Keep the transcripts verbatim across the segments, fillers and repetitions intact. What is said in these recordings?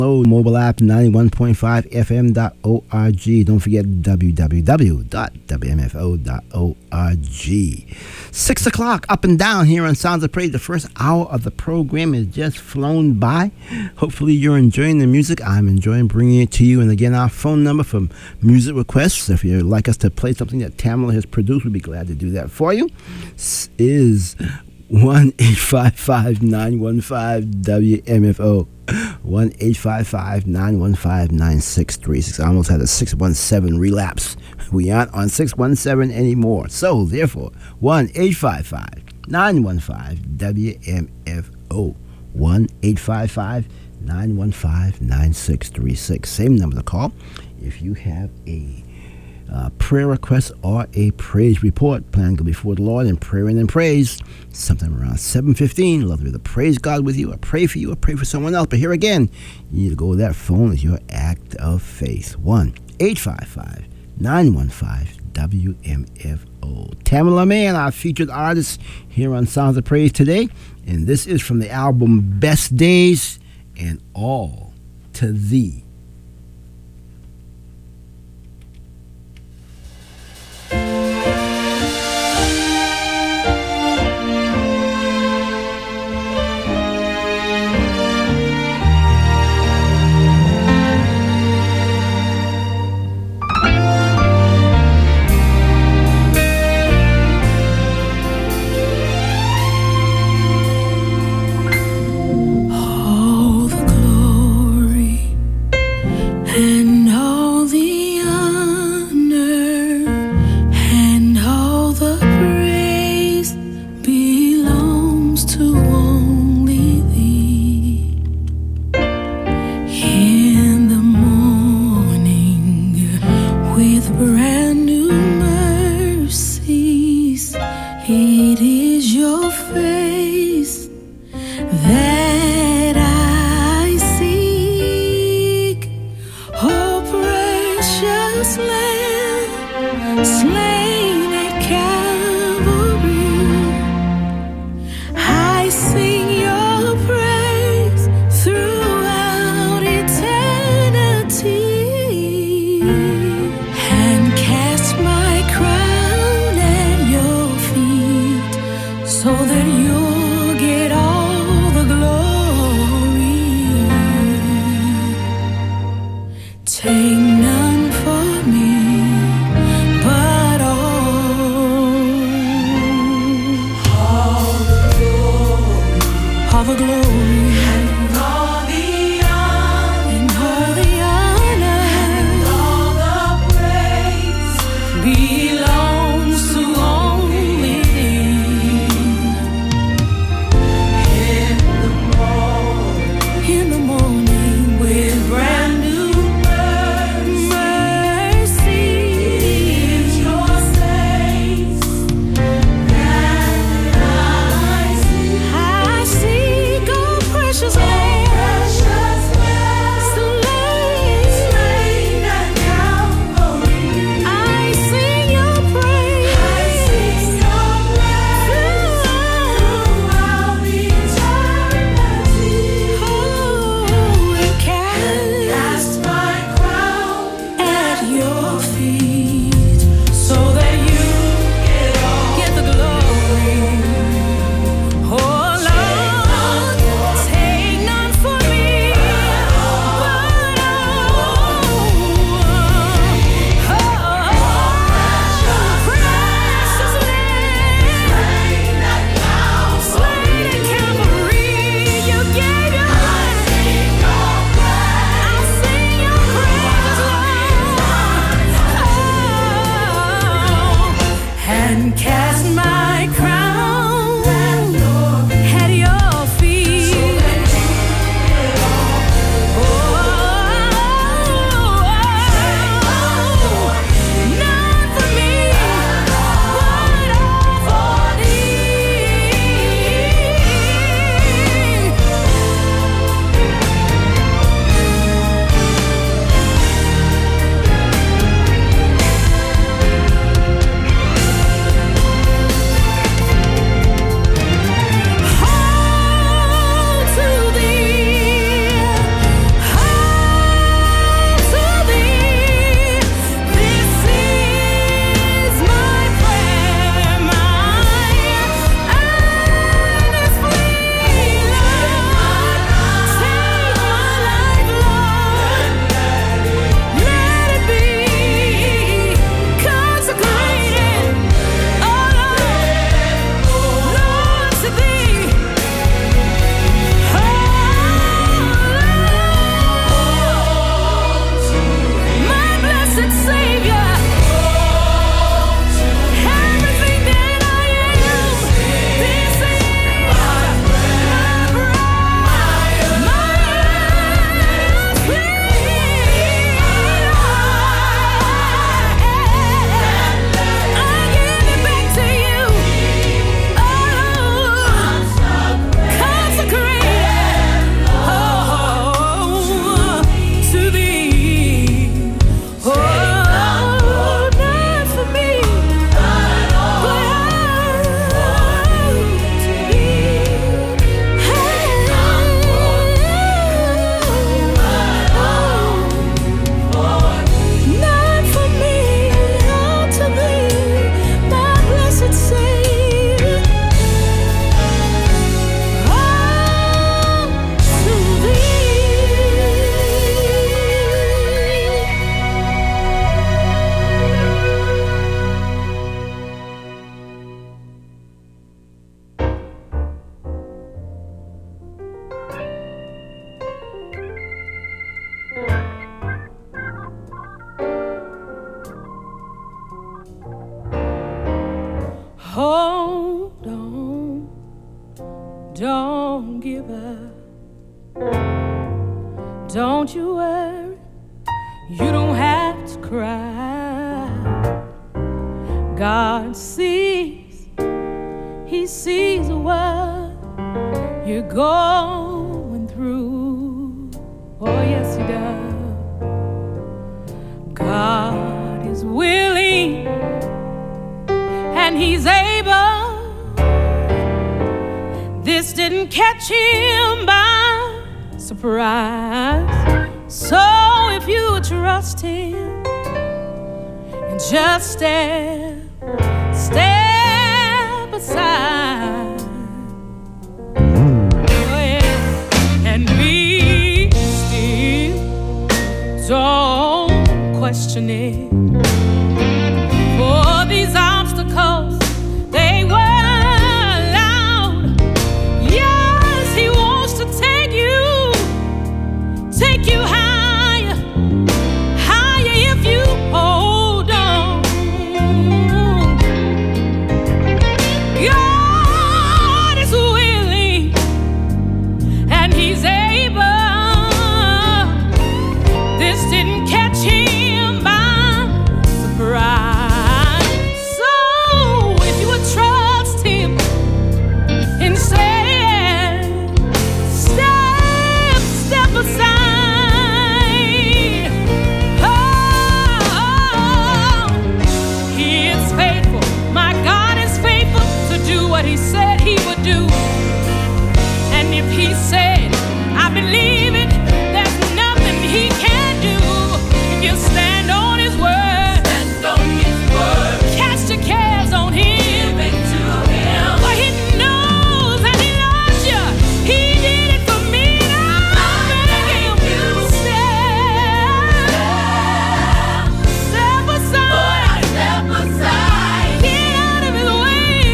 Mobile app ninety-one point five F M dot org. Don't forget w w w dot w m f o dot org. Six o'clock up and down here on Sounds of Praise. The first hour of the program has just flown by. Hopefully you're enjoying the music. I'm enjoying bringing it to you. And again, our phone number for music requests, if you'd like us to play something that Tamala has produced, we'd be glad to do that for you, is one eight five five nine one five W M F O. one eight five five nine one five nine six three six. I almost had a six one seven relapse. We aren't on six one seven anymore. So, therefore, one eight five five nine one five W M F O. one eight five five nine one five nine six three six. Same number to call if you have a Uh, prayer request or a praise report. Plan to go before the Lord in prayer and in praise sometime around seven fifteen. Love to be able to praise God with you or pray for you or pray for someone else. But here again, you need to go to that phone as your act of faith. one eight five five nine one five W M F O. Tamala Mann, our featured artist here on Sounds of Praise today. And this is from the album Best Days and All to Thee. That I seek. Oh, don't give up. Don't you worry, you don't have to cry. God sees, He sees what you're going through. Oh yes, He does. God is willing and He's able. This didn't catch Him by surprise. So if you trust Him and just step, step aside, oh yeah, and be still, don't question it. For these obstacles, they were take you higher, higher if you hold on. God is willing and He's able. This didn't catch Him by surprise. So if you would trust Him instead, step, step aside. He said He would do, and if He said, I believe it, there's nothing He can't do. If you stand on His word, stand on His word, cast your cares on Him, give it to Him, for He knows and He loves you. He did it for me, and I'm begging you, step, step aside, step aside, get out of His way.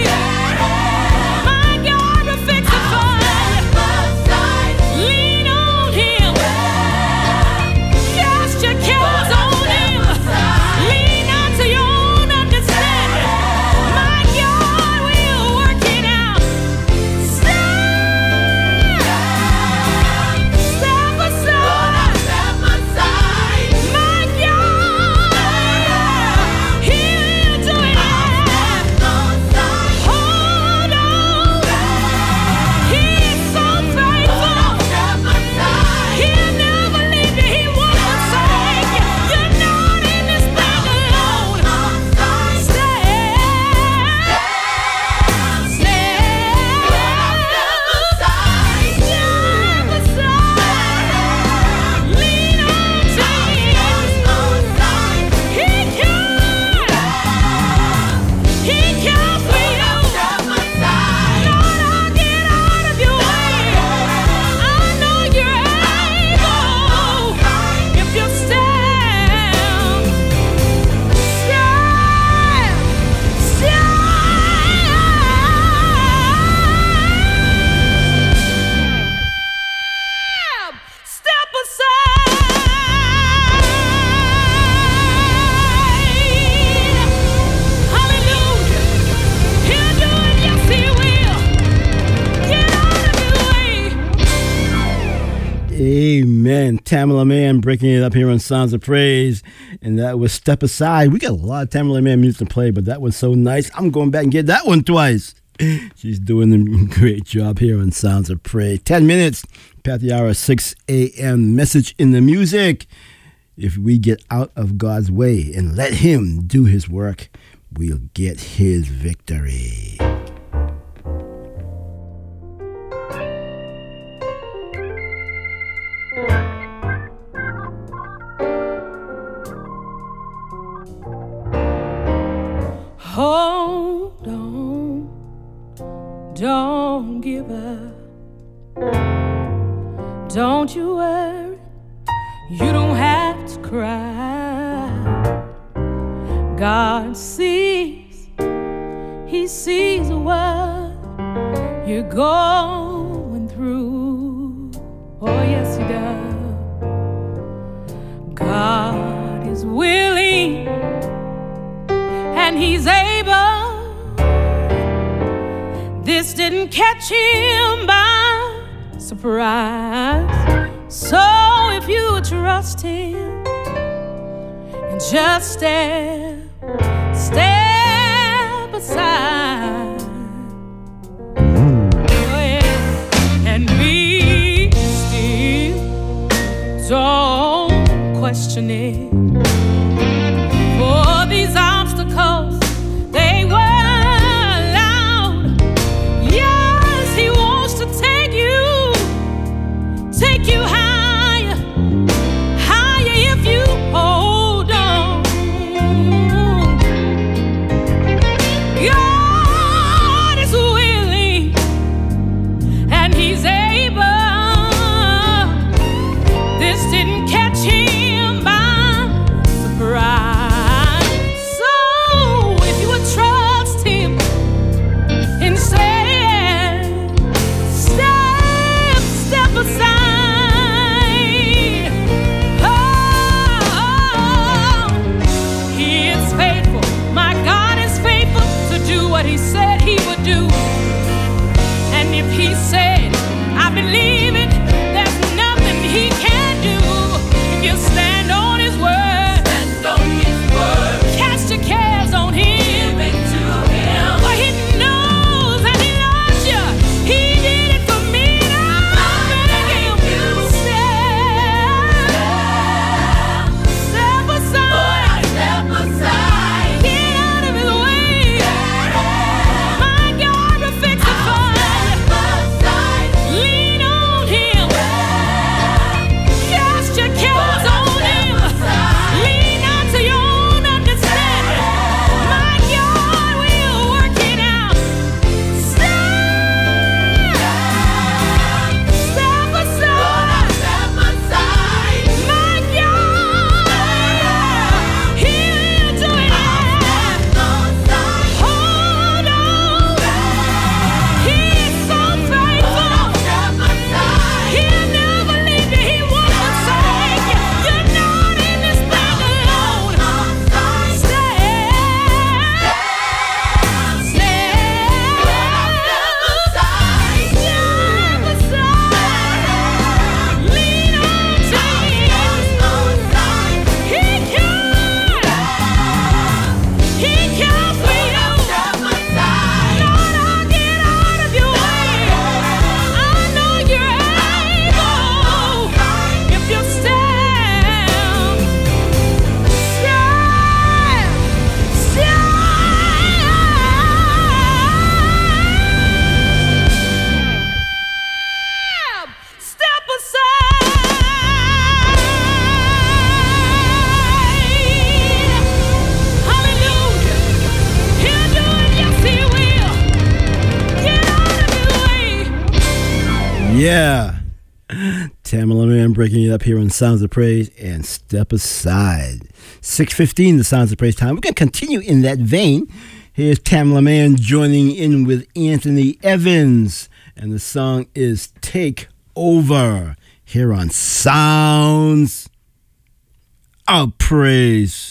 Amen. Tamala Man breaking it up here on Sounds of Praise. And that was Step Aside. We got a lot of Tamala Man music to play, but that was so nice. I'm going back and get that one twice. She's doing a great job here on Sounds of Praise. Ten minutes past the hour, six a.m. Message in the music. If we get out of God's way and let Him do His work, we'll get His victory. Hold on, don't give up. Don't you worry, you don't have to cry. God sees, He sees what you're going through. Oh yes, He does. God is willing and He's able. This didn't catch him by surprise. So if you trust him and just step, step aside, oh yeah, and be still, don't question it. For these obstacles, they were take you higher, higher if you hold on. God is willing and he's able. This didn't catch him by surprise. So if you would trust him instead, step, step aside. What he said he would do, and if he said, I believe it, there's nothing he can't do. If you stand on his word, stand on his word, cast your cares on him, give it to him, for he knows and he loves you. He did it for me, and I'm begging you, step, step aside, step aside, get out of his way. Lean on him. Cast your cares on him. Lean not to your own understanding. My God will work it out. Step, step aside. Step aside. My God, he'll do it. Hold on. He's so faithful. He'll never leave you. He won't forsake you. You're not in this thing alone. Step, step, step aside. Lean on Jesus. He can. He can for you. Lord, I'll get out of your way. I know you're able. If you stand, stand, stand, step aside. Hallelujah. He'll do it, yes he will. Get out of his way. Yeah. Tamala Man breaking it up here on Sounds of Praise and Step Aside. six fifteen, the Sounds of Praise time. We're going to continue in that vein. Here's Tamala Man joining in with Anthony Evans. And the song is Take Over here on Sounds of Praise.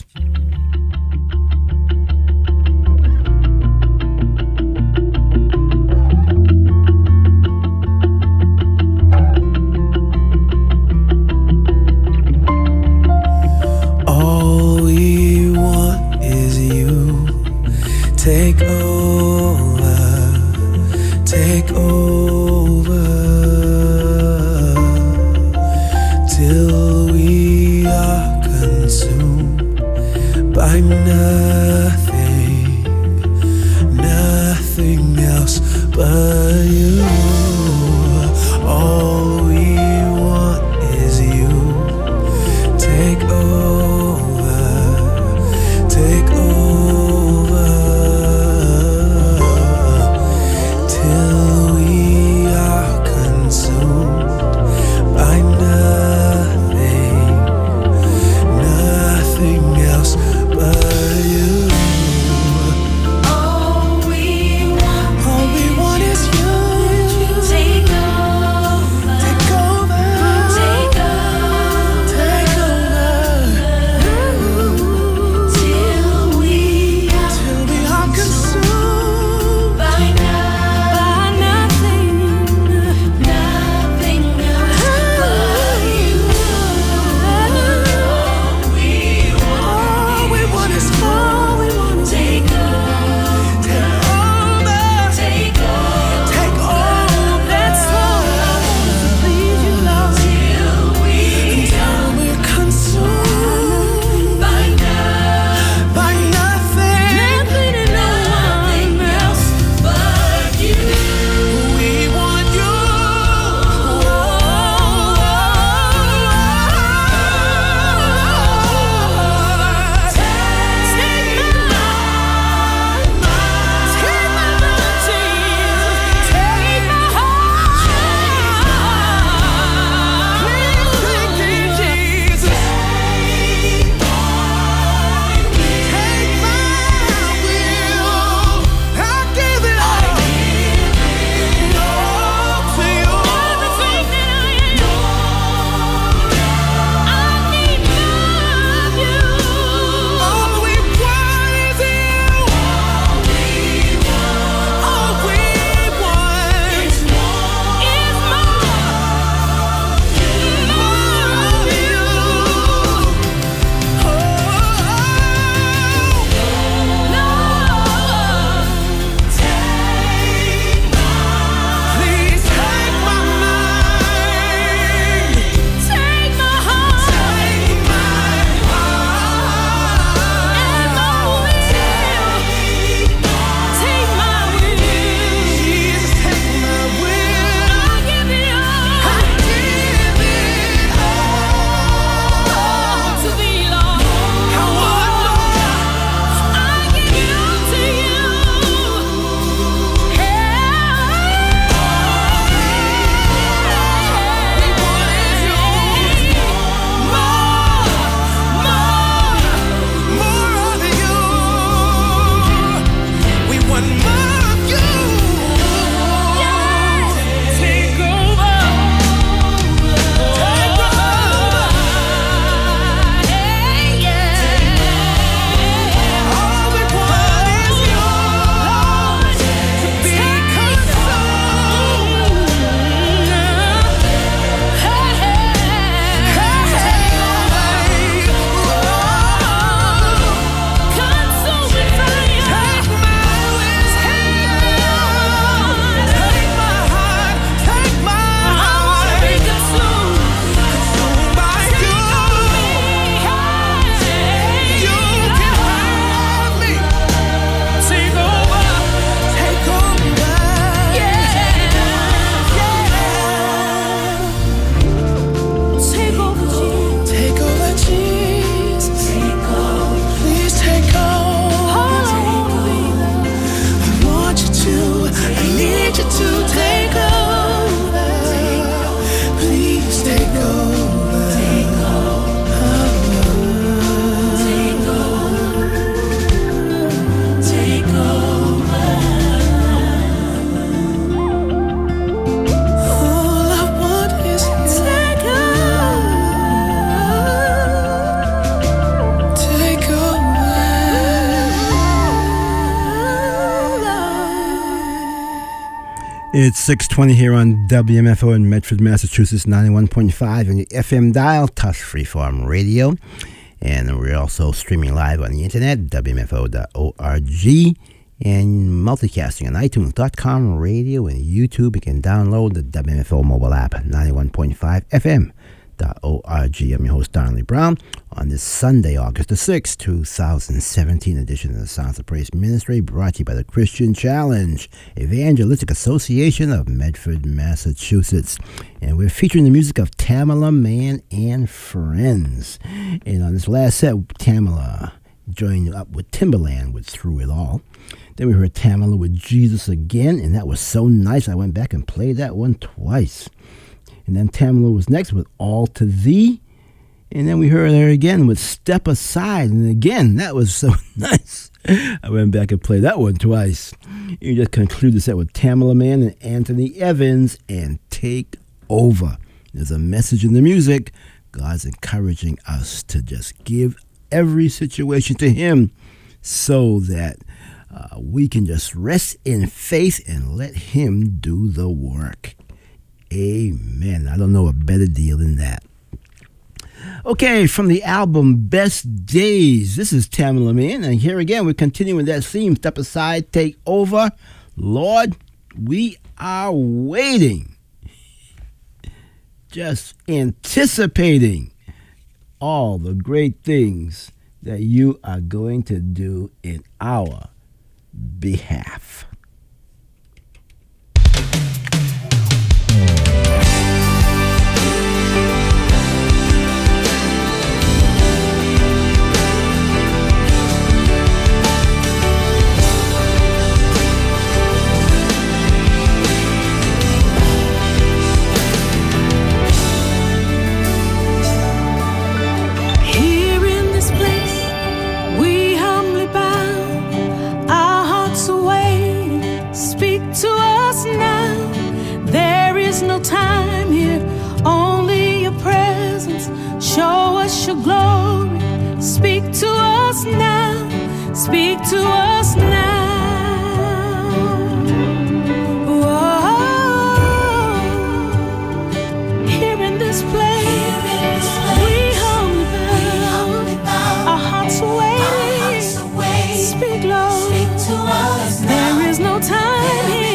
All we want is you. Take over, take over, till we are consumed by It's six twenty here on W M F O in Medford, Massachusetts, ninety-one point five on your F M dial, Touch Freeform Radio. And we're also streaming live on the internet, W M F O dot org, and multicasting on iTunes dot com, radio, and YouTube. You can download the W M F O mobile app, ninety-one point five F M dot org. I'm your host, Darnley Brown, on this Sunday, August the sixth, twenty seventeen edition of the Sounds of Praise Ministry, brought to you by the Christian Challenge Evangelistic Association of Medford, Massachusetts. And we're featuring the music of Tamala Mann and Friends. And on this last set, Tamala joined up with Timberland with Through It All. Then we heard Tamala with Jesus Again, and that was so nice. I went back and played that one twice. And then Tamala was next with All to Thee. And then we heard her again with Step Aside. And again, that was so nice. I went back and played that one twice. You just conclude the set with Tamala Mann and Anthony Evans and Take Over. There's a message in the music. God's encouraging us to just give every situation to Him so that uh, we can just rest in faith and let Him do the work. Amen. I don't know a better deal than that. Okay, from the album Best Days, this is Tamala Mann, and here again we're continuing that theme. Step aside, take over. Lord, we are waiting, just anticipating all the great things that you are going to do in our behalf. Time here, only your presence. Show us your glory. Speak to us now. Speak to us now. Whoa. Here in this place, we humbly bow. Our hearts are waiting. Speak, Lord. Speak to us now. There is no time here.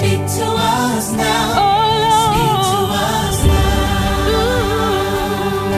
Now. Oh, Lord. Speak to us now. Ooh.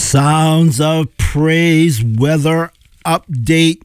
Sounds of Praise weather update.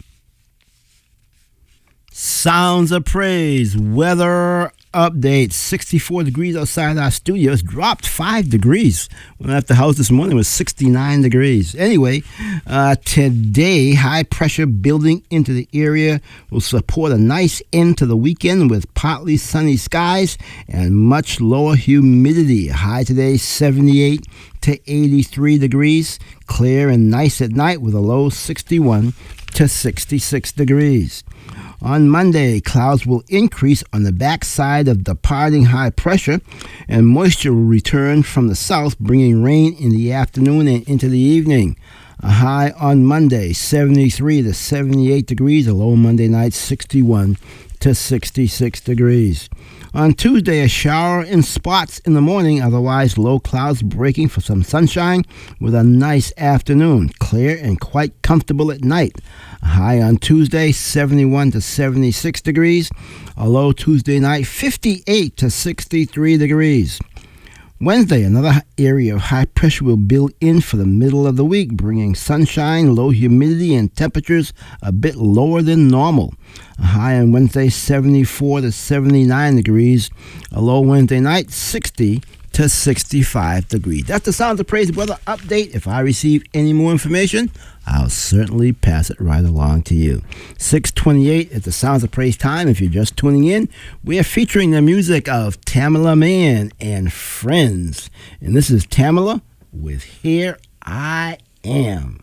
Sounds of Praise weather update. sixty-four degrees outside our studio. It's dropped five degrees. When I left the house this morning, it was sixty-nine degrees. Anyway, uh, today, high pressure building into the area will support a nice end to the weekend with partly sunny skies and much lower humidity. High today, seventy-eight to eighty-three degrees. Clear and nice at night with a low sixty-one to sixty-six degrees. On Monday, clouds will increase on the backside of departing high pressure, and moisture will return from the south, bringing rain in the afternoon and into the evening. A high on Monday, seventy-three to seventy-eight degrees. A low Monday night, sixty-one to sixty-six degrees. On Tuesday, a shower in spots in the morning, otherwise low clouds breaking for some sunshine with a nice afternoon. Clear and quite comfortable at night. A high on Tuesday, seventy-one to seventy-six degrees. A low Tuesday night, fifty-eight to sixty-three degrees. Wednesday, another area of high pressure will build in for the middle of the week, bringing sunshine, low humidity, and temperatures a bit lower than normal. A high on Wednesday, seventy-four to seventy-nine degrees. A low Wednesday night, sixty to sixty-five degrees. That's the Sounds of Praise weather update. If I receive any more information, I'll certainly pass it right along to you. six twenty-eight at the Sounds of Praise time. If you're just tuning in, we are featuring the music of Tamela Mann and Friends. And this is Tamela with Here I Am.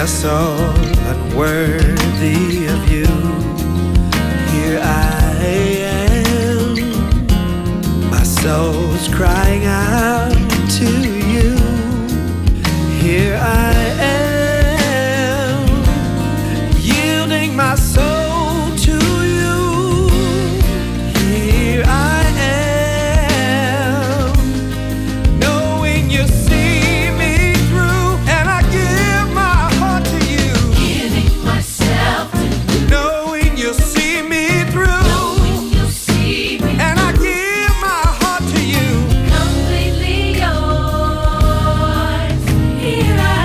vessel unworthy of you. Here I am, my soul's crying out to you. Here I am, yielding my soul to you. Here I am, knowing you see me through, and I give my heart to you. Giving myself to you. Knowing you see me through, Knowing you see me and I give my heart to you. completely yours. Here I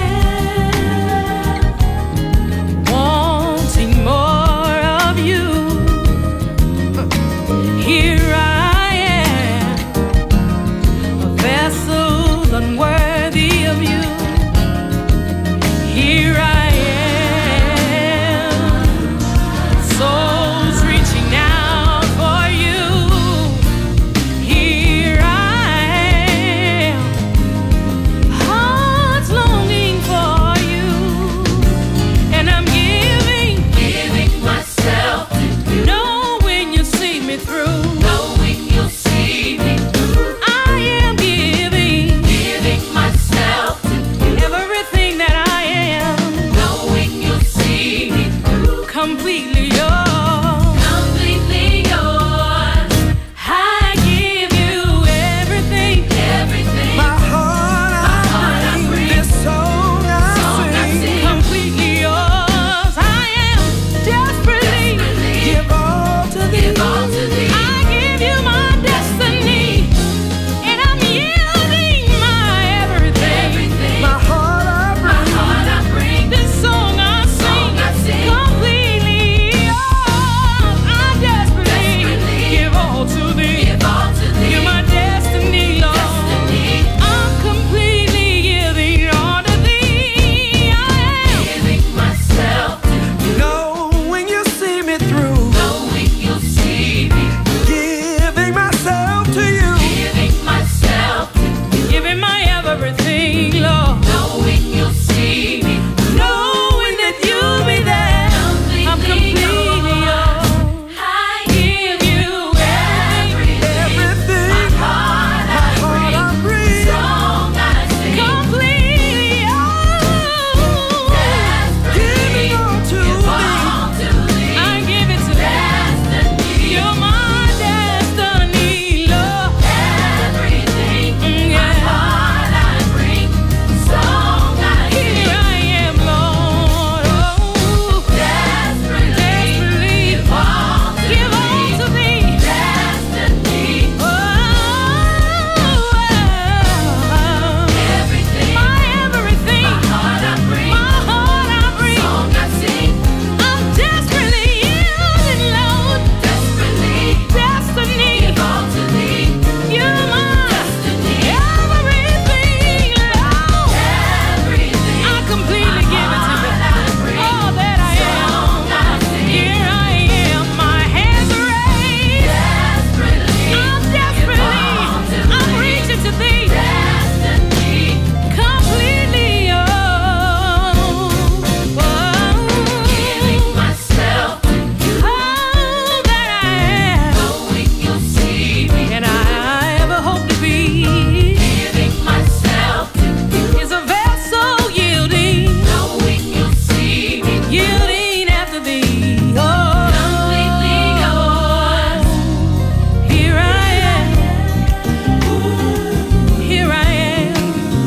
am, wanting more of you. Here I am, a vessel unworthy of you. Here I am, souls reaching out for you. Here I am, hearts longing for you, and I'm giving, giving myself to you. Knowing you see me through, knowing you'll see me through. I am giving, giving myself to you. Everything that I am, knowing you'll see me through. Completely yours, completely yours. I give you everything, everything. My heart I bring, this song I sing. Completely yours. I am desperately, Give all to thee. give all to thee. I give you my destiny, and I'm yielding my everything. My heart I My bring. heart I bring, this song I sing, completely yours. I desperately give all to thee. Give all to thee. You're my destiny, Lord. I'm completely giving all to thee. I am giving myself to you. Knowing you see me through, Knowing you'll see me, giving myself to you. giving myself to you. Giving my everything, Lord. Knowing you'll see me, knowing that you'll be there. I'm completely yours. I give you everything. Everything. My heart My I heart I bring, bring. song I sing. Completely yours. Giving all to Give thee. all to thee. I give it to destiny. You're my destiny, Lord. Everything. My heart I bring, song I sing. Here I am, Lord. Oh, desperately, give all to give all to thee. Destiny. Oh, everything. My everything. My heart I bring. My heart I bring. Song I sing. I'm desperately yielding, Lord. Desperately. Destiny. Give all to thee. You're my destiny. Everything, Lord. Everything. I completely give it to you. All that I am. Here I am. My hands are raised. Desperately. I'm desperately. I'm reaching to thee. Destiny. Completely yours. Giving myself to you. All that I am. Knowing you'll see me, and I ever hope to be. Giving myself to you. Is a vessel yielding. Knowing you'll see me. Yielding after thee. Oh, completely yours. Here I am. Here I am.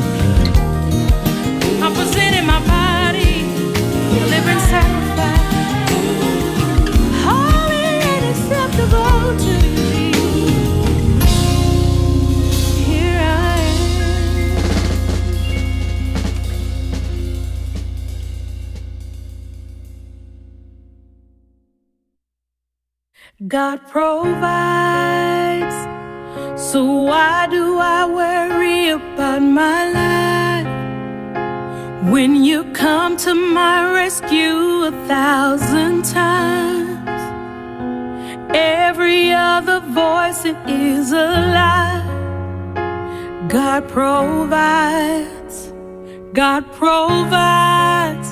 I'm presenting my body, living sacrifice, holy and acceptable to thee. Here I am. God provides, so why do I worry about my life? When you come to my rescue a thousand times, every other voice it is a lie. God provides, God provides,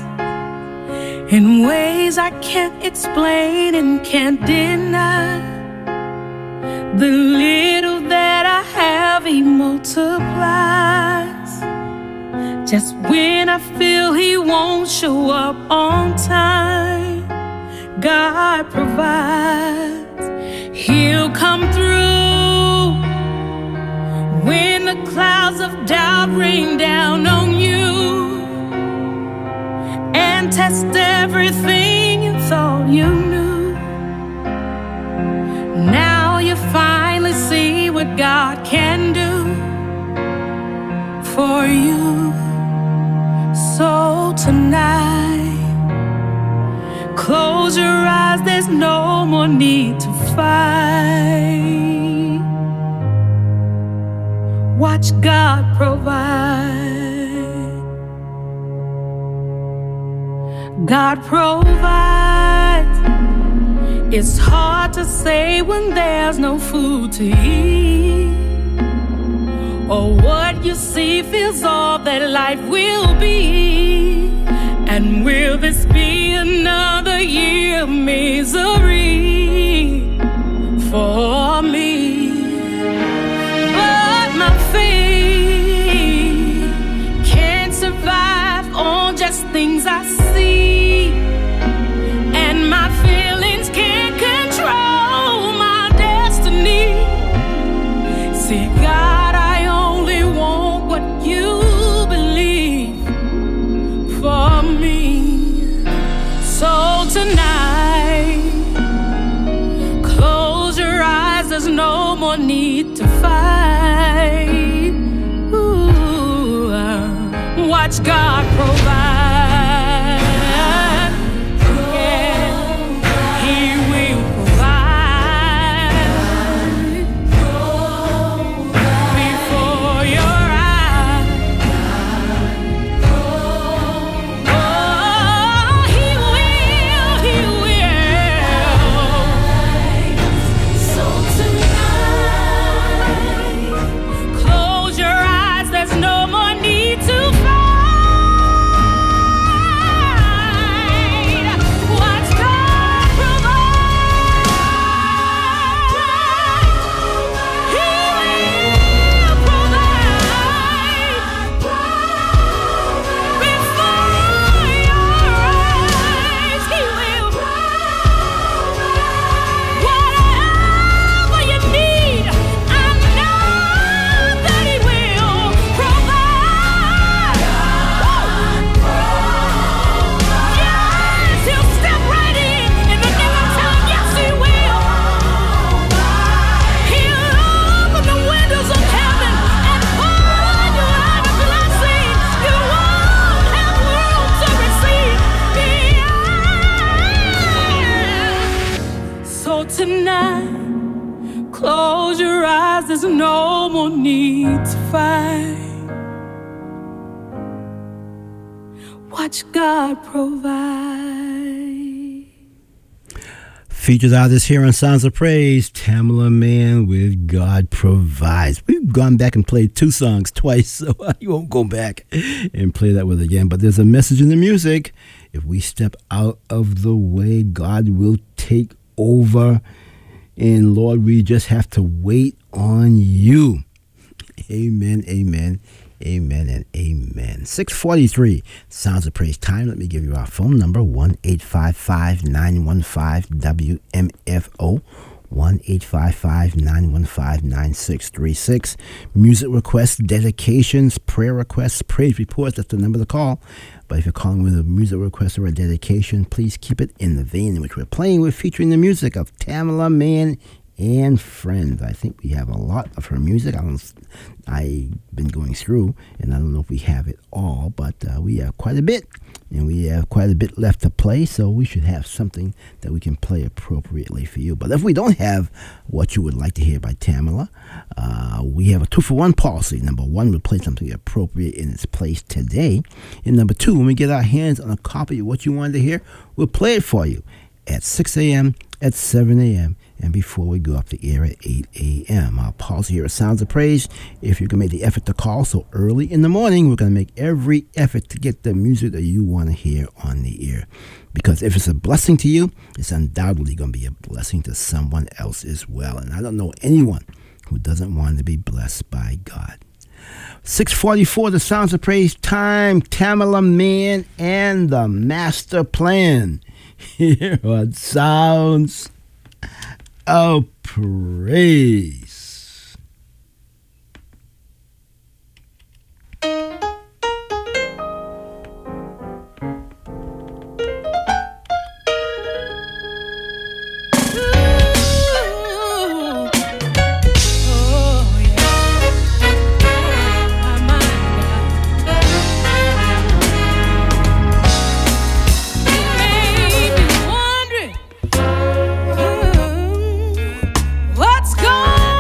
in ways I can't explain and can't deny. The little that I have, He multiplies. Just when I feel He won't show up on time, God provides. He'll come through when the clouds of doubt rain down on you and test everything you thought you knew. Now you finally see what God can do for you. So tonight, close your eyes, there's no more need to fight. Watch God provide. God provides. It's hard to say when there's no food to eat, or what you see feels all that life will be. And will this be another year of misery for me? But my faith can't survive on just things I see, and my feelings can't control my destiny. See, God, I only want what you believe for me. So tonight, close your eyes, there's no more need to fight. Ooh, watch God provide. Yeah, He will provide before your eyes. Oh, He will, He will. So tonight, close your eyes, there's no more need to fight. Watch God provide. He will provide before your eyes. He will whatever you need. I know that He will provide. Yes, He'll step right in in the nick of time. Yes, He will. He'll open the windows of heaven and pour you out a blessing you won't have room to receive. Yeah. So tonight, close your eyes, there's no more need to fight. Watch God provide. Featured artist here on Sounds of Praise, Tamala Mann with God Provides. We've gone back and played two songs twice, so you won't go back and play that with again. But there's a message in the music. If we step out of the way, God will take over. And Lord, we just have to wait on you. Amen, amen, amen, and amen. six forty-three, Sounds of Praise time. Let me give you our phone number, one eight five five, nine one five, W M F O, one eight five five, nine one five, nine six three six. Music requests, dedications, prayer requests, praise reports, that's the number to call. But if you're calling with a music request or a dedication, please keep it in the vein in which we're playing with, featuring the music of Tamala Mann and friends. I think we have a lot of her music. I don't, I've been going through, and I don't know if we have it all, but uh, we have quite a bit, and we have quite a bit left to play, so we should have something that we can play appropriately for you. But if we don't have what you would like to hear by Tamala, uh, we have a two-for-one policy. Number one, we'll play something appropriate in its place today. And number two, when we get our hands on a copy of what you wanted to hear, we'll play it for you at six a.m., at seven a.m., and before we go up the air at eight a.m. I'll pause here at Sounds of Praise. If you can make the effort to call so early in the morning, we're going to make every effort to get the music that you want to hear on the air. Because if it's a blessing to you, it's undoubtedly going to be a blessing to someone else as well. And I don't know anyone who doesn't want to be blessed by God. six forty-four, the Sounds of Praise time. Tamala Mann and the Master Plan. Here on Sounds of Praise. What's going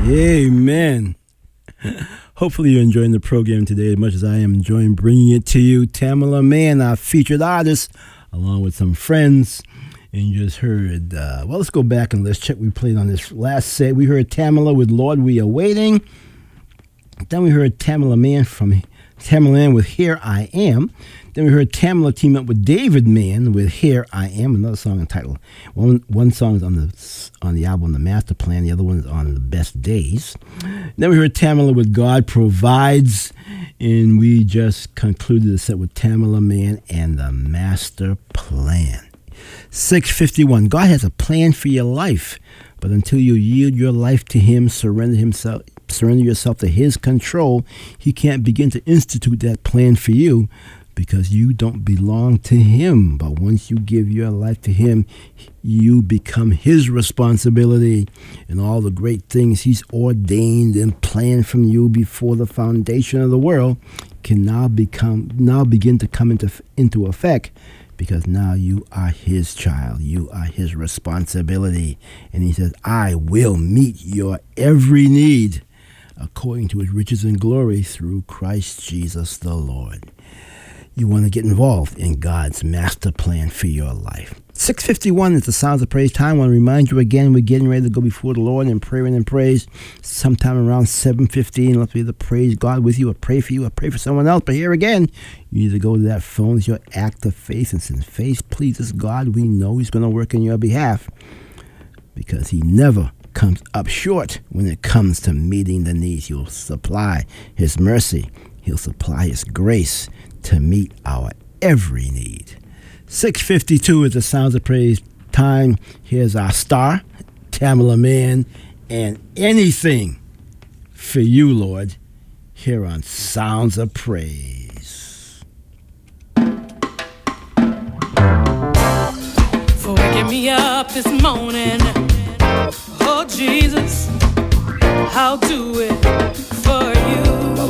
Amen. Hopefully you're enjoying the program today as much as I am enjoying bringing it to you. Tamala Mann, our featured artist, along with some friends. And you just heard, uh, well, let's go back and let's check. We played on this last set. We heard Tamala with Lord We Are Waiting. Then we heard Tamala Mann from Tamala Mann with Here I Am. Then we heard Tamala team up with David Mann with Here I Am, another song entitled. One one song is on the on the album The Master Plan, the other one is on The Best Days. Then we heard Tamala with God Provides, and we just concluded the set with Tamala Mann and The Master Plan. six fifty-one. God has a plan for your life, but until you yield your life to Him, surrender himself, surrender yourself to His control, He can't begin to institute that plan for you, because you don't belong to Him. But once you give your life to Him, you become His responsibility, and all the great things He's ordained and planned from you before the foundation of the world can now become now begin to come into into effect, because now you are His child. You are His responsibility. And He says, I will meet your every need according to His riches and glory through Christ Jesus the Lord. You want to get involved in God's master plan for your life. six fifty-one is the Sounds of Praise time. I want to remind you again, we're getting ready to go before the Lord in prayer and in praise sometime around seven fifteen. Let's be able to praise God with you, or pray for you, or pray for someone else. But here again, you need to go to that phone. It's your act of faith. And since faith pleases God, we know He's going to work on your behalf, because He never comes up short when it comes to meeting the needs. He'll supply His mercy. He'll supply His grace to meet our every need. six fifty-two is the Sounds of Praise time. Here's our star, Tamala Mann, and Anything for You, Lord, here on Sounds of Praise. For waking me up this morning, oh Jesus, I'll do it for you.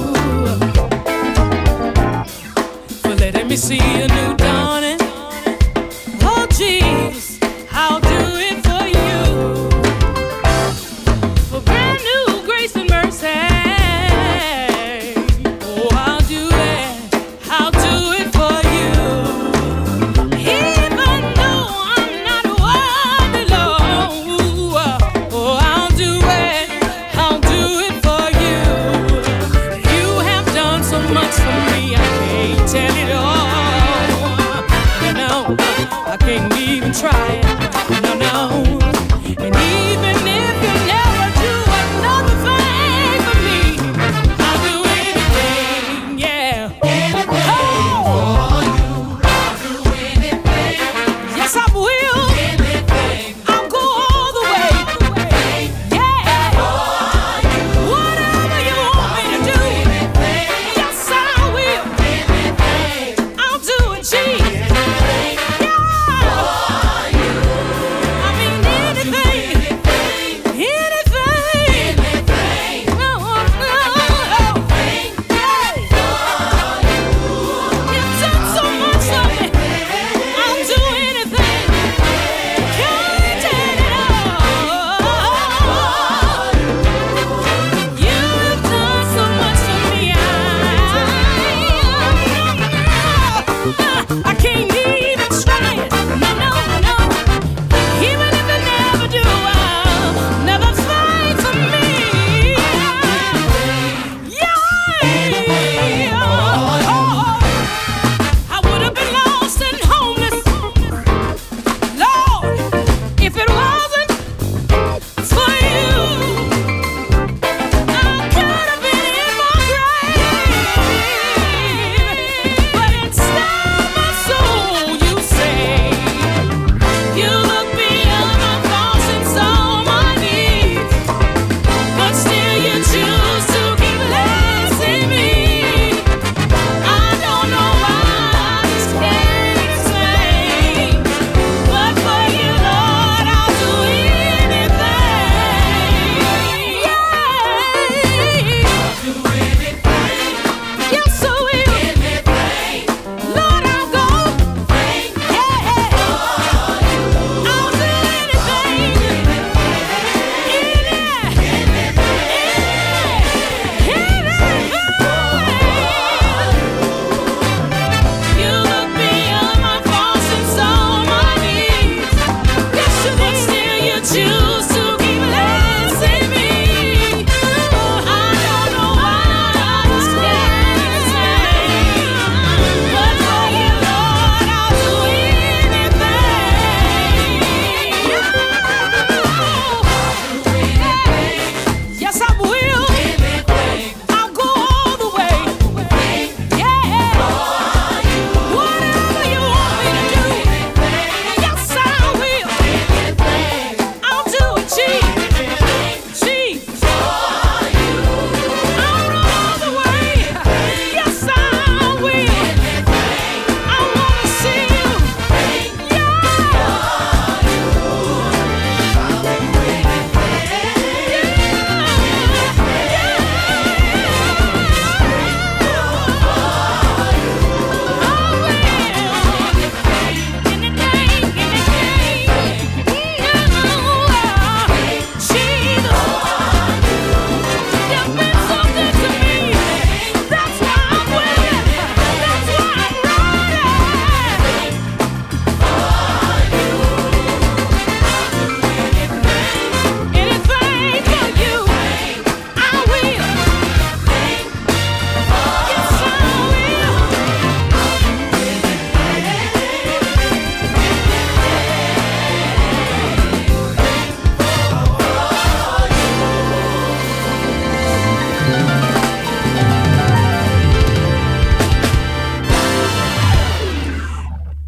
Let me see a new dawning. Oh, Jesus, I'll do it for you. For brand new grace and mercy. Oh, I'll do it. I'll do it for you. Even though I'm not worthy, Lord. Oh, I'll do it. I'll do it for you. You have done so much for me, I can't tell it all. I can't even try it, no, no. And even if you never do another thing for me, I'll do anything, yeah. Anything oh. for you, I'll do anything. Yes, I will. Anything. I'll go all the way. Yeah. For you. Whatever you want me to do. Anything. Yes, I will. Anything. I'll do it, Jesus. I mean,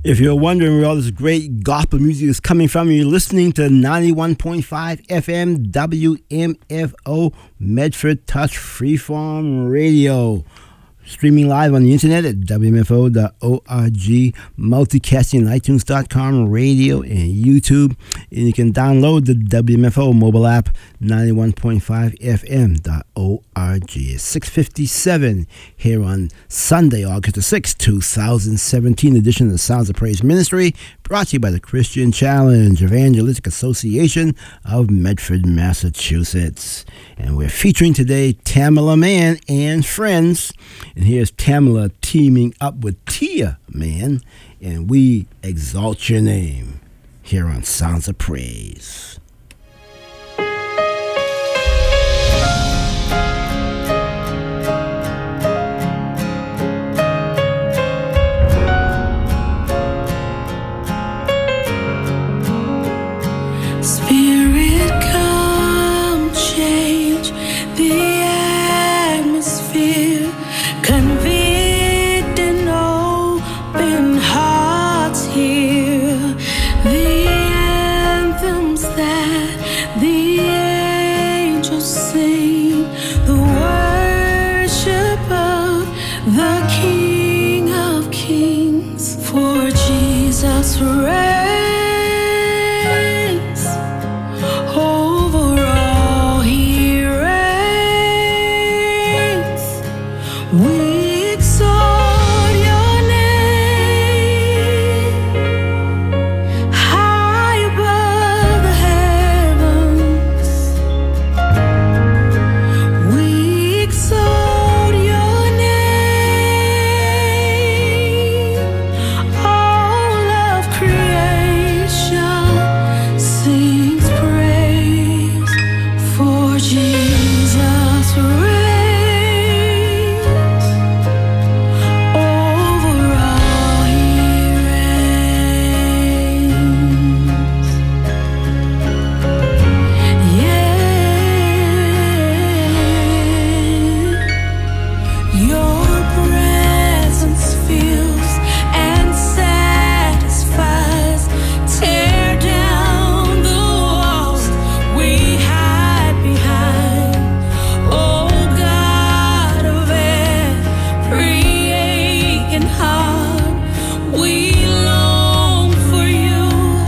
If you're wondering where all this great gospel music is coming from, you're listening to ninety-one point five F M W M F O Medford Touch Freeform Radio. Streaming live on the internet at W M F O dot org, multicasting at iTunes dot com, radio, and YouTube. And you can download the W M F O mobile app, ninety-one point five F M dot org. It's six fifty-seven here on Sunday, August the sixth, twenty seventeen edition of the Sounds of Praise Ministry, brought to you by the Christian Challenge Evangelistic Association of Medford, Massachusetts. And we're featuring today Tamela Mann and friends. And here's Tamela teaming up with Tia Mann, and we exalt your name here on Sounds of Praise.